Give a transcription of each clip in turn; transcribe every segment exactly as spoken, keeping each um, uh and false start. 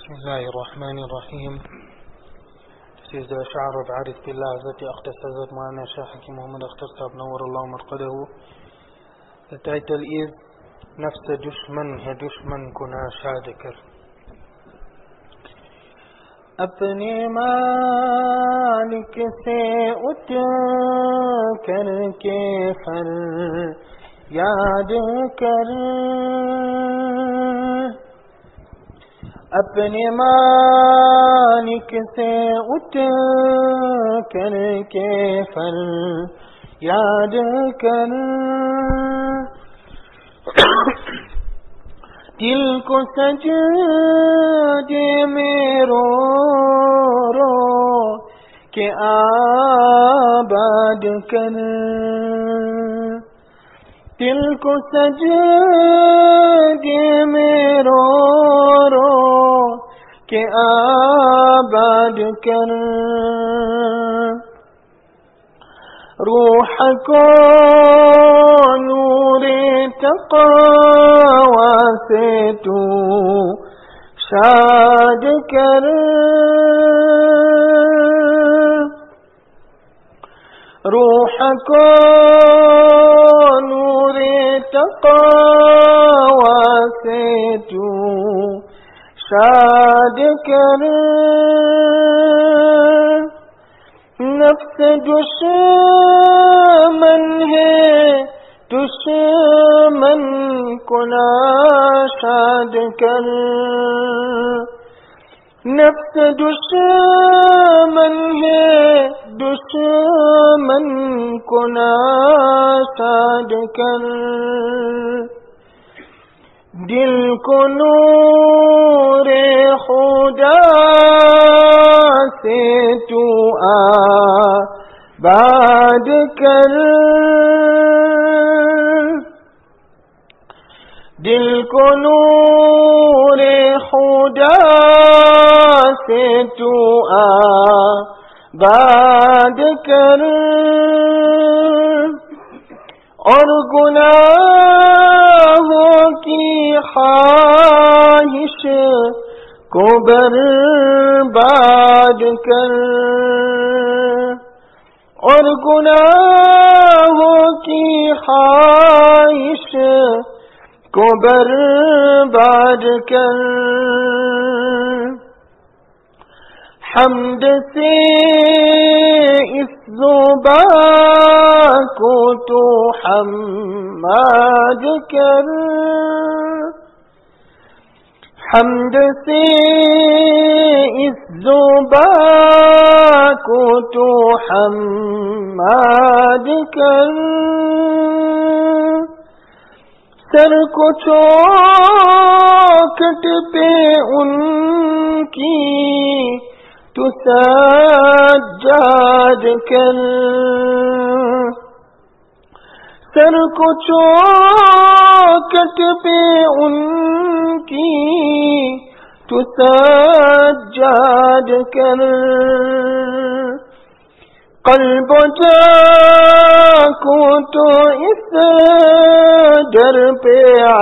بسم الله الرحمن الرحيم. This is the Ash'ar of Arif Billah Hazrat Akhtar Hazrat Maulana Shah Hakim Muhammad Akhtar Sahab Nawar Allah Marqadahu. The title is Nafs Dushman Hai Dushman Kuna Shadkar. اپنے مالک سے اٹھ کر کے فر یاد کر، اپنے مالک سے اٹھ کر کے فر یاد کر، دل کو سجدے میں رو رو کے آباد کر، دل کو سجدے میں رو رو کے آباد کر، روح کو نور تقوی سے تو شاد کر، روح کو نور تقوی سے تو شاد کر، نفس دشمن ہے دشمن کو ناشاد کر، نفس دشمن ہے دشمن کو ناشاد کر، دل کو نور خدا سے تو آباد کر، دل کو نور خدا سے تو آباد کر، اور گناہوں کی خواہش کو برباد کر، اور گناہوں کی خواہش کو برباد کر، حمد سے اس زبان کو تو حماد کر، حمد سے اس زبان کو تو حماد کر، سر کو چوکھٹ پہ ان کی تو سجاد کر، سر کو چوکھٹ پہ ان کی تو سجاد کر، قلب و جاں کو تو اس در پہ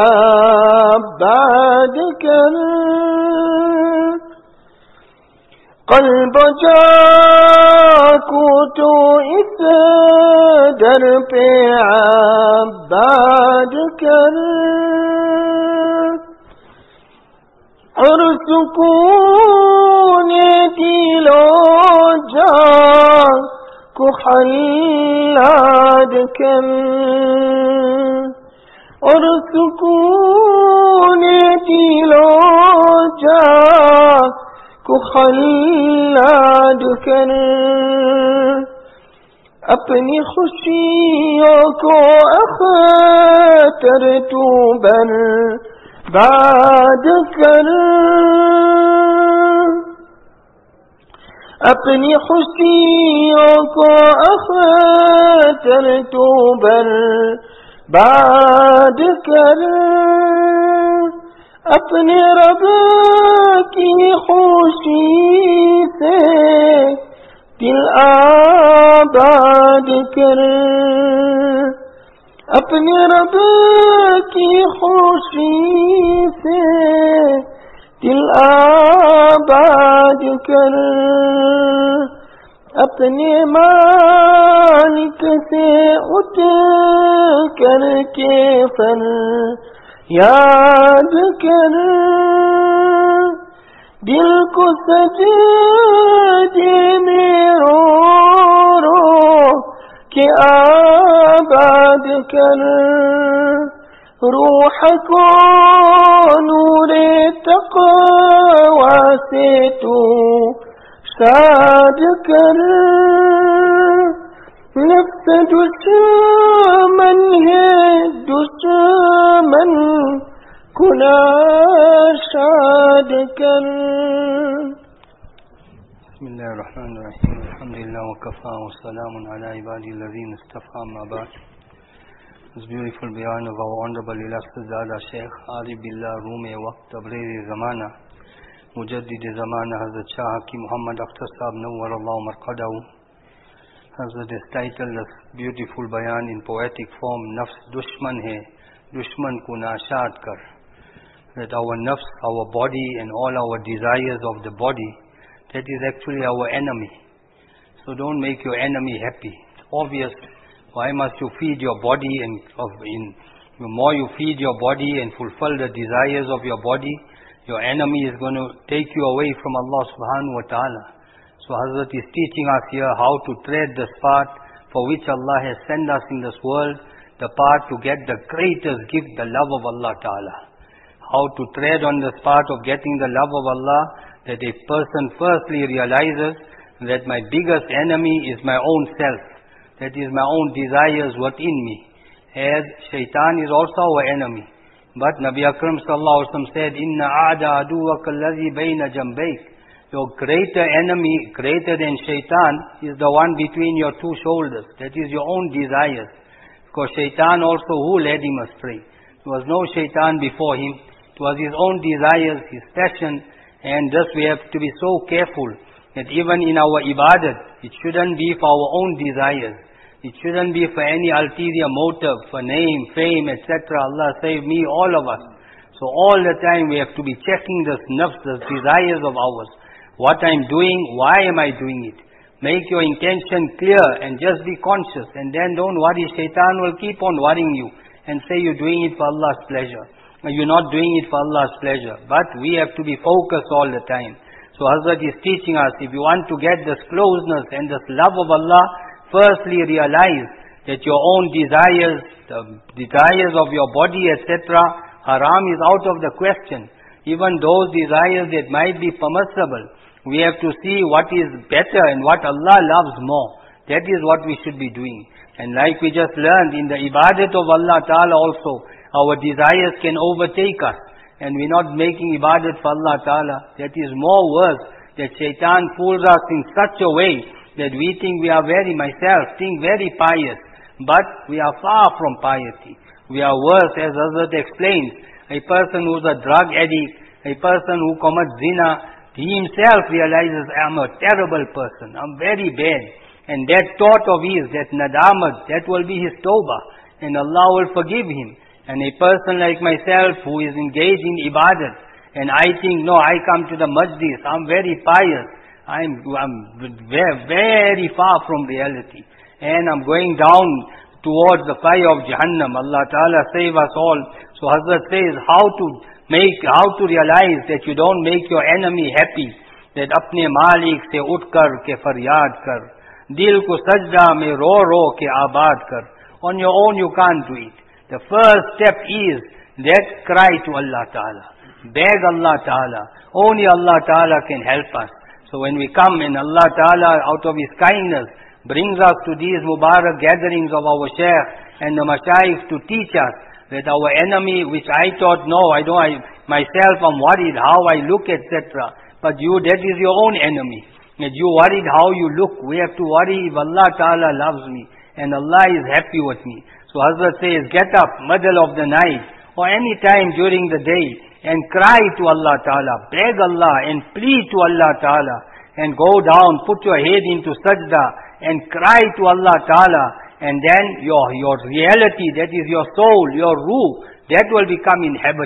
عباد کر، قلب و جاں کو تو اس در پہ عباد کر، اور سکون دل و جان کو خلاد کر، اور سکون دل و جان کو خلاد کر، اپنی خوشیوں کو اختر تو برباد کر، اپنی خوشیوں کو اختر تو برباد کر، اپنے رب کی خوشی سے دل آباد کر، اپنے رب کی خوشی سے दिल आबाद कर अपने मालिक से उठ करके फर याद कर दिल को सजदे में रो रो के आबाद कर रूह को नूरे तक़वा से तू शाद कर नफ्स दुश्मन है दुश्मन को नाशाद कर बिस्मिल्लाहिर्रहमानिर्रहीम अल्हम्दुलिल्लाह व कफ़ा व सलामुन अला इबादिल्लज़ीना इस्तफ़ा अम्मा बाद. This beautiful bayan of our Honorable Illustrious Dada Sheikh Arif Billah Room Waqt Tabreez Zamana Mujaddid Zamana Hazrat Shah Hakim Muhammad Akhtar Sahib Nawwarallahu Marqadahu. Hazrat is titled this beautiful bayan in poetic form, Nafs Dushman Hai, Dushman Ko Nashad Kar. That our nafs, our body and all our desires of the body, that is actually our enemy. So don't make your enemy happy. It's obvious. Why must you feed your body, and of in the more you feed your body and fulfill the desires of your body, your enemy is going to take you away from Allah subhanahu wa ta'ala. So Hazrat is teaching us here how to tread this path for which Allah has sent us in this world, the path to get the greatest gift, the love of Allah ta'ala. How to tread on this path of getting the love of Allah, that a person firstly realizes that my biggest enemy is my own self. That is my own desires within me. As shaitan is also our enemy. But Nabi Akram sallallahu alaihi wasallam said, Inna aada aduwaka alladhi bayna jambayk. Your greater enemy, greater than shaitan, is the one between your two shoulders. That is your own desires. Because shaitan also, who led him astray? There was no shaitan before him. It was his own desires, his passion. And thus we have to be so careful that even in our ibadat, it shouldn't be for our own desires. It shouldn't be for any ulterior motive, for name, fame, et cetera. Allah save me, all of us. So all the time we have to be checking this nafs, this desires of ours. What I'm doing, why am I doing it? Make your intention clear and just be conscious. And then don't worry, shaitan will keep on worrying you and say you're doing it for Allah's pleasure. You're not doing it for Allah's pleasure. But we have to be focused all the time. So Hazrat is teaching us, if you want to get this closeness and this love of Allah, firstly realize that your own desires, the desires of your body, et cetera, haram is out of the question. Even those desires that might be permissible, we have to see what is better and what Allah loves more. That is what we should be doing. And like we just learned in the ibadat of Allah Ta'ala also, our desires can overtake us. And we're not making ibadat for Allah Ta'ala. That is more worse, that shaitan fools us in such a way that we think we are very, myself, think very pious. But we are far from piety. We are worse, as Hazrat explains. A person who's a drug addict, a person who commits zina, he himself realizes, I'm a terrible person, I'm very bad. And that thought of his, that nadamat, that will be his tawbah. And Allah will forgive him. And a person like myself who is engaged in ibadat, and I think, no, I come to the majlis, I'm very pious, I'm, I'm very, very far from reality. And I'm going down towards the fire of Jahannam. Allah Ta'ala save us all. So Hazrat says how to make, how to realize that you don't make your enemy happy. That apne malik se utkar ke faryad kar. Dil ko sajda mein ro ro ke abad kar. On your own you can't do it. The first step is that cry to Allah Ta'ala. Beg Allah Ta'ala. Only Allah Ta'ala can help us. So when we come and Allah Ta'ala out of His kindness brings us to these Mubarak gatherings of our Shaykh and the Mashayikh to teach us that our enemy, which I thought, no, I don't, I, myself I'm worried how I look, et cetera. But you, that is your own enemy. That you worried how you look. We have to worry if Allah Ta'ala loves me and Allah is happy with me. So Hazrat says, get up, middle of the night or any time during the day and cry to Allah Ta'ala, beg Allah and plead to Allah Ta'ala and go down, put your head into sajda and cry to Allah Ta'ala, and then your, your reality, that is your soul, your ruh, that will become inhabited.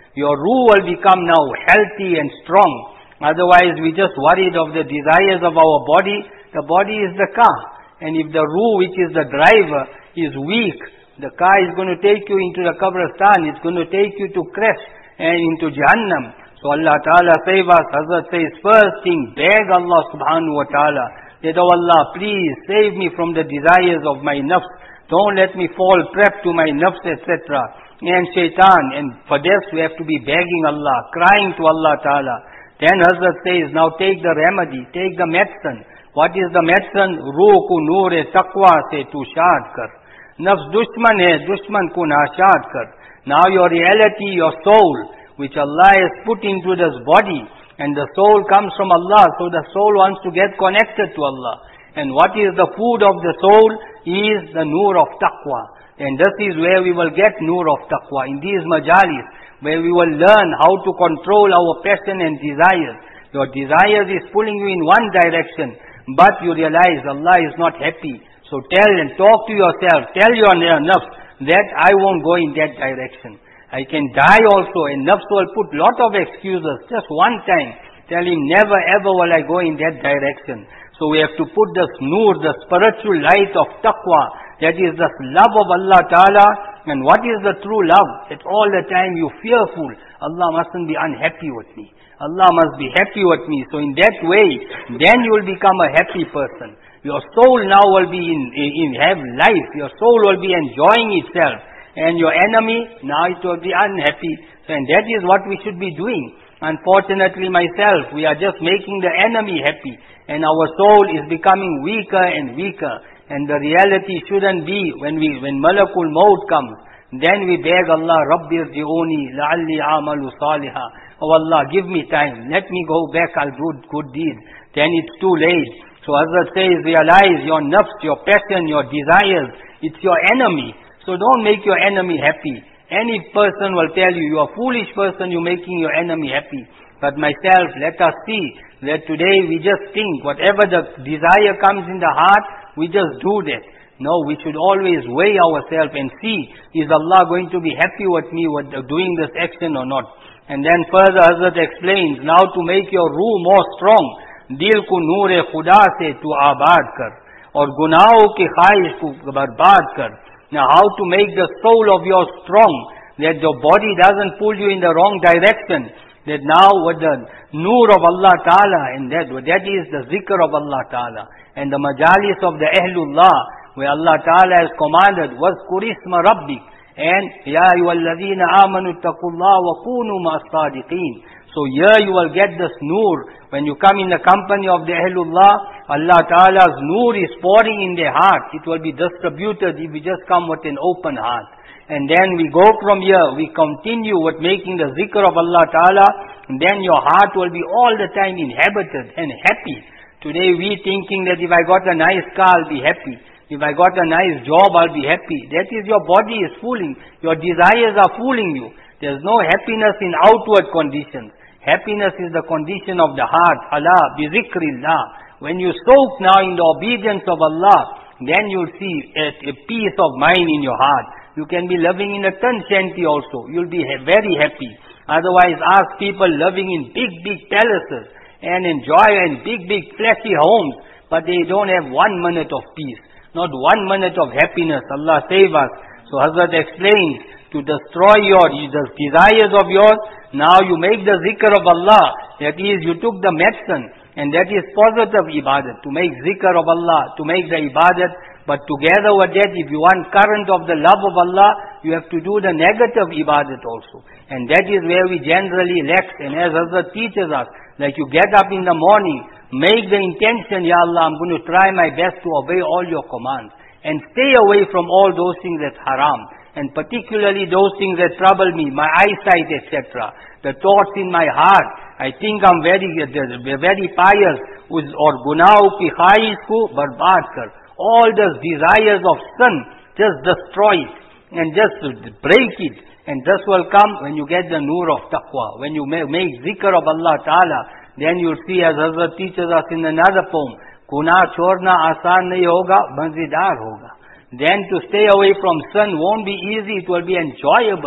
Your ruh will become now healthy and strong. Otherwise, we just worried of the desires of our body. The body is the car. And if the ruh, which is the driver, is weak, the car is going to take you into the Qabristan. It's going to take you to crash and into Jahannam. So Allah Ta'ala save us. Hazrat says, first thing, beg Allah Subhanahu Wa Ta'ala that, oh Allah, please save me from the desires of my nafs. Don't let me fall prey to my nafs, et cetera. And shaitan. And for this we have to be begging Allah, crying to Allah Ta'ala. Then Hazrat says, now take the remedy, take the medicine. What is the medicine? Ruh ko noor-e taqwa se tu shad kar. Nafs dushman hai, dushman ko nashad kar. Now your reality, your soul, which Allah has put into this body, and the soul comes from Allah, so the soul wants to get connected to Allah. And what is the food of the soul? Is the nur of taqwa. And this is where we will get nur of taqwa, in these majalis, where we will learn how to control our passion and desires. Your desires is pulling you in one direction, but you realize Allah is not happy. So tell and talk to yourself, tell your nafs that I won't go in that direction. I can die also, and nafs will put lot of excuses, just one time, tell him never ever will I go in that direction. So we have to put this nur, the spiritual light of taqwa, that is the love of Allah Ta'ala. And what is the true love? That all the time you fearful, Allah mustn't be unhappy with me. Allah must be happy with me. So in that way, then you will become a happy person. Your soul now will be in, in have life, your soul will be enjoying itself. And your enemy, now it will be unhappy. So, and that is what we should be doing. Unfortunately myself, we are just making the enemy happy. And our soul is becoming weaker and weaker. And the reality shouldn't be when we when Malakul Maut comes. Then we beg Allah, Rabbir ji'uni la'alli amalu salihah. Oh Allah, give me time. Let me go back, I'll do good deeds. Then it's too late. So Hazrat says, realize your nafs, your passion, your desires, it's your enemy. So don't make your enemy happy. Any person will tell you, you are a foolish person, you're making your enemy happy. But myself, let us see that today we just think, whatever the desire comes in the heart, we just do that. No, we should always weigh ourselves and see, is Allah going to be happy with me with doing this action or not? And then further Hazrat explains, now to make your ruh more strong, dil ko noor-e khuda se tu abad kar, aur gunaahon ki khwahish ko barbad kar. Now how to make the soul of yours strong, that your body doesn't pull you in the wrong direction, that now with the nur of Allah Ta'ala, and that, that is the zikr of Allah Ta'ala, and the majalis of the Ahlullah, where Allah Ta'ala has commanded, وَذْكُرِ اسْمَ رَبِّكَ, and يَا أَيُّهَا الَّذِينَ آمَنُوا اتَّقُوا اللَّهَ وَكُونُوا مَعَ الصَّادِقِينَ. So here you will get this nur. When you come in the company of the Ahlullah, Allah Ta'ala's nur is pouring in their heart. It will be distributed if we just come with an open heart. And then we go from here, we continue with making the zikr of Allah Ta'ala, and then your heart will be all the time inhabited and happy. Today we thinking that if I got a nice car, I'll be happy. If I got a nice job, I'll be happy. That is, your body is fooling. Your desires are fooling you. There's no happiness in outward conditions. Happiness is the condition of the heart. Allah, bi zikrillah. When you soak now in the obedience of Allah, then you'll see a, a peace of mind in your heart. You can be living in a tan shanty also. You'll be ha very happy. Otherwise, ask people living in big, big palaces and enjoy in big, big flashy homes, but they don't have one minute of peace. Not one minute of happiness. Allah save us. So Hazrat explains, to destroy your the desires of yours, now you make the zikr of Allah. That is, you took the medicine, and that is positive ibadat. To make zikr of Allah, to make the ibadat. But together with that, if you want current of the love of Allah, you have to do the negative ibadat also. And that is where we generally lack. And as Hazrat teaches us, like you get up in the morning, make the intention, Ya Allah, I'm going to try my best to obey all your commands. And stay away from all those things that's haram. And particularly those things that trouble me, my eyesight, et cetera. The thoughts in my heart. I think I'm very, very pious. Or gunaahon ki khwahish ko barbad kar. All those desires of sin, just destroy it. And just break it. And this will come when you get the nur of taqwa. When you make, make zikr of Allah Ta'ala, then you'll see, as Hazrat teaches us in another poem, Guna chorna asan nahi hoga, banzidar hoga. Then to stay away from sin won't be easy, it will be enjoyable.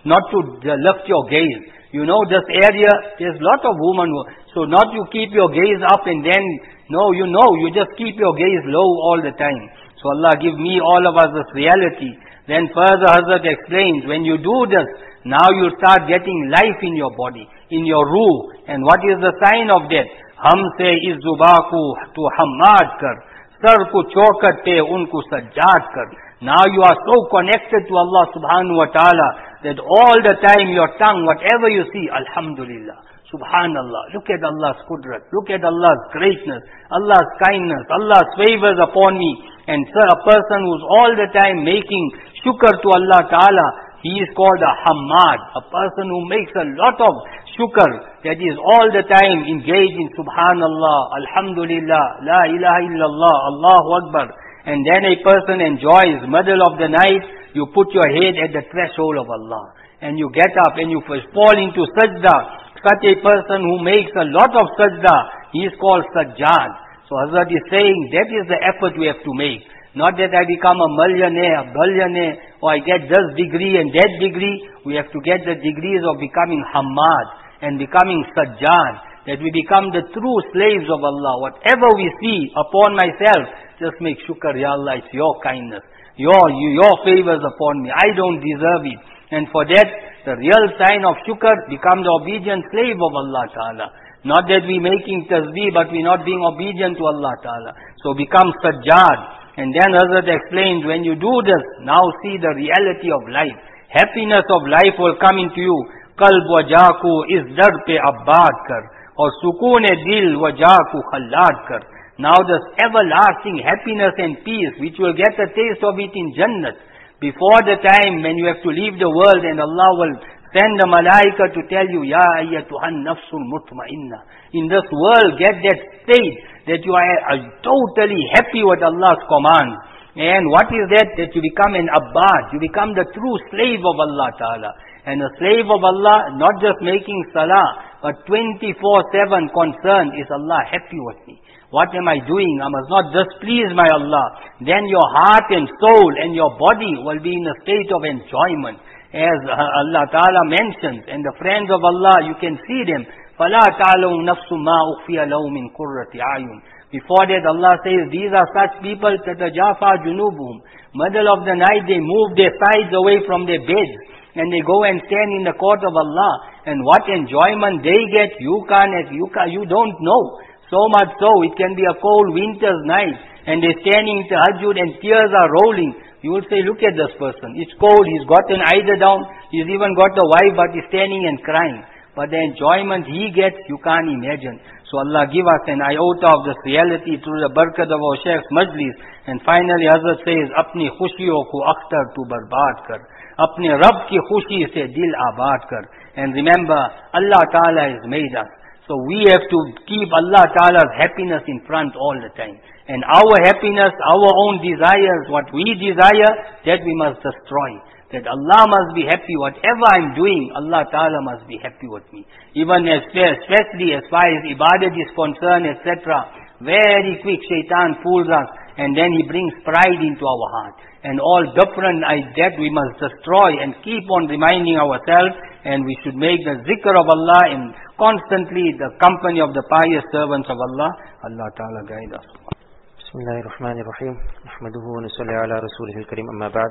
not to lift your gaze. You know this area, there's a lot of women who, so not you keep your gaze up and then, no, you know, you just keep your gaze low all the time. So Allah give me, all of us, this reality. Then further Hazrat explains, when you do this, now you start getting life in your body, in your ruh. And what is the sign of that? Hum se is zubaku to hammad kar, sar ko chokat pe unko sajjad kar. Now you are so connected to Allah subhanahu wa ta'ala that all the time your tongue, whatever you see, Alhamdulillah, Subhanallah, look at Allah's qudrat, look at Allah's greatness, Allah's kindness, Allah's favors upon me. And a person who's all the time making shukr to Allah ta'ala, he is called a hammad, a person who makes a lot of shukr, that is all the time engaged in Subhanallah, Alhamdulillah, La ilaha illallah, Allahu Akbar. And then a person enjoys middle of the night, you put your head at the threshold of Allah. And you get up and you fall into sajda. Such a person who makes a lot of sajda, he is called sajjad. So Hazrat is saying, that is the effort we have to make. Not that I become a millionaire, a billionaire, or I get this degree and that degree. We have to get the degrees of becoming hammad and becoming sajjad. That we become the true slaves of Allah. Whatever we see upon myself, just make shukr, Ya Allah, it's your kindness. Your, your favors upon me. I don't deserve it. And for that, the real sign of shukr, become the obedient slave of Allah Ta'ala. Not that we making tasbih, but we not being obedient to Allah Ta'ala. So become sajjad. And then Hazrat explains, when you do this, now see the reality of life. Happiness of life will come into you. Qalb wa jaaku is dar pe abbad kar. Or sukoon e dil wa jaaku khallad kar. Now this everlasting happiness and peace, which will get a taste of it in Jannat, before the time when you have to leave the world and Allah will send the malaika to tell you, Ya ayyatuhan nafsul mutma'inna. In this world, get that state that you are totally happy with Allah's command. And what is that? That you become an abbad. You become the true slave of Allah Ta'ala. And a slave of Allah, not just making salah, but twenty-four seven concern, is Allah happy with me? What am I doing? I must not displease my Allah. Then your heart and soul and your body will be in a state of enjoyment. As Allah Ta'ala mentions, and the friends of Allah, you can see them. فَلَا تَعْلَوْ نَفْسُ مَا أُخْفِيَ لَهُ مِنْ قُرَّةِ أَعْيُنٍ. Before that, Allah says, these are such people, تَتَجَافَى جُنُوبُهُمْ. Middle of the night, they move their sides away from their beds. And they go and stand in the court of Allah. And what enjoyment they get, you can't, you can't, you don't know. So much so, it can be a cold winter's night, and they're standing in tahajjud and tears are rolling. You will say, look at this person. It's cold, he's got an eider down, he's even got a wife, but he's standing and crying. But the enjoyment he gets, you can't imagine. So Allah give us an iota of this reality through the barakat of our Sheikh's majlis. And finally Hazrat says, Apni khushiyon ko akhtar tu barbad kar. Apne Rabb ki khushi se dil abad kar. And remember, Allah Ta'ala has made us. So we have to keep Allah Ta'ala's happiness in front all the time. And our happiness, our own desires, what we desire, that we must destroy. That Allah must be happy. Whatever I'm doing, Allah Ta'ala must be happy with me. Even as, especially as far as ibadat is concerned, et cetera. Very quick shaitan fools us. And then he brings pride into our heart. And all different that we must destroy and keep on reminding ourselves. And we should make the zikr of Allah in constantly the company of the pious servants of Allah. Allah Ta'ala guide us. Bismillahirrahmanirrahim. Nahmaduhu wa nusalli ala rasulihil kareem, amma ba'd.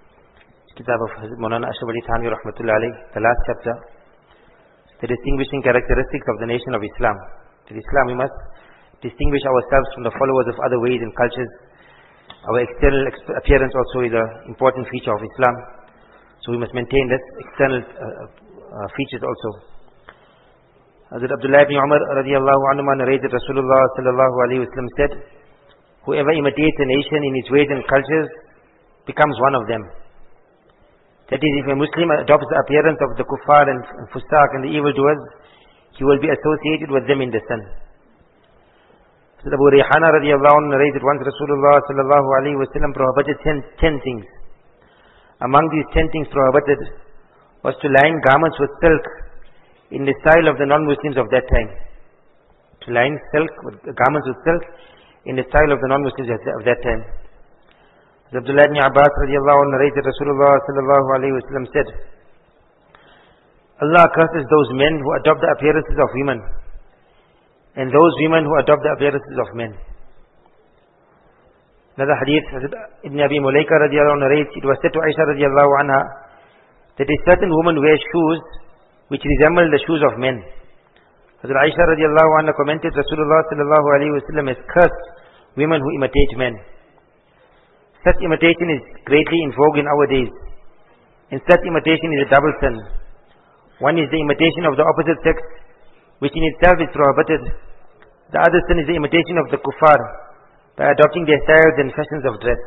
Kitab of Maulana Ashraf Ali Thanvi rahmatullahi alayhi, the last chapter, the distinguishing characteristics of the nation of Islam. In Islam we must distinguish ourselves from the followers of other ways and cultures. Our external appearance also is an important feature of Islam. So we must maintain this external uh, uh, features also. Hazrat Abdullah ibn Umar radiyallahu anhu narrated Rasulullah sallallahu alayhi wa sallam said, whoever imitates a nation in its ways and cultures becomes one of them. That is, if a Muslim adopts the appearance of the kuffar and, and fustaq and the evildoers, he will be associated with them in the sun. So Abu Rayhana radiyallahu anhu narrated once Rasulullah sallallahu alayhi wa sallam prohibited ten, ten things. Among these ten things prohibited was to line garments with silk in the style of the non-Muslims of that time. To line silk, with, garments with silk in the style of the non-Muslims of that time. Abdullah ibn Abbas radiyallahu anhu narrated Rasulullah sallallahu alayhi wa sallam said, Allah curses those men who adopt the appearances of women and those women who adopt the appearances of men. Another hadith, Ibn Abi Mulaika radiallahu anhu narrates, it was said to Aisha radiallahu anha that a certain woman wears shoes which resemble the shoes of men. Hazrat Aisha radiallahu anha commented, Rasulullah sallallahu alayhi wa sallam has cursed women who imitate men. Such imitation is greatly in vogue in our days. And such imitation is a double sin. One is the imitation of the opposite sex, which in itself is prohibited. The other sin is the imitation of the kuffar, by adopting their styles and fashions of dress.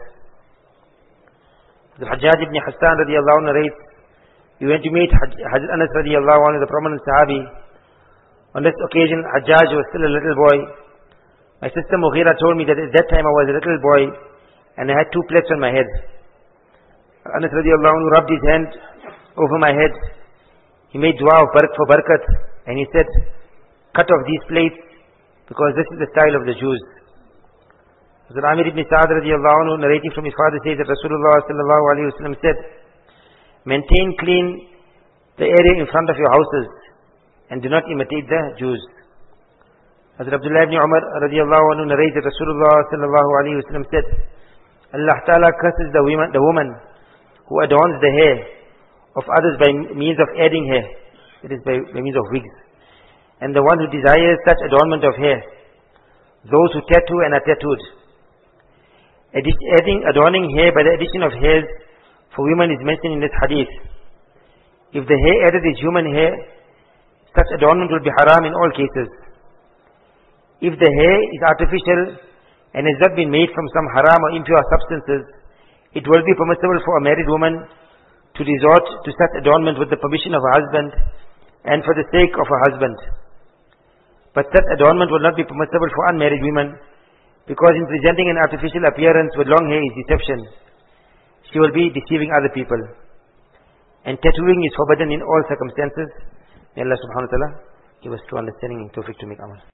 The Hajjaj ibn Hassan radiallahu anhu narrates, we went to meet Hazrat Anas radiallahu anhu, the prominent Sahabi. On this occasion, Hajjaj was still a little boy. My sister Mughira told me that at that time I was a little boy and I had two plates on my head. Anas radiallahu anhu rubbed his hand over my head. He made dua of barak for barakat and he said, cut off these plates because this is the style of the Jews. Hazrat Amir ibn Sa'ad radiallahu anhu narrating from his father says that Rasulullah sallallahu alayhi wa sallam said, maintain clean the area in front of your houses and do not imitate the Jews. Hazrat Abdullah ibn Umar radiallahu anhu narrates that Rasulullah sallallahu alayhi wa sallam said, Allah Ta'ala curses the woman, the woman who adorns the hair of others by means of adding hair, it is by, by means of wigs, and the one who desires such adornment of hair, those who tattoo and are tattooed. Adding, adorning hair by the addition of hairs for women is mentioned in this hadith. If the hair added is human hair, such adornment will be haram in all cases. If the hair is artificial and has not been made from some haram or impure substances, it will be permissible for a married woman to resort to such adornment with the permission of her husband and for the sake of her husband. But such adornment will not be permissible for unmarried women, because in presenting an artificial appearance with long hair is deception. She will be deceiving other people. And tattooing is forbidden in all circumstances. May Allah subhanahu wa ta'ala give us true understanding and tawfiq to make amal.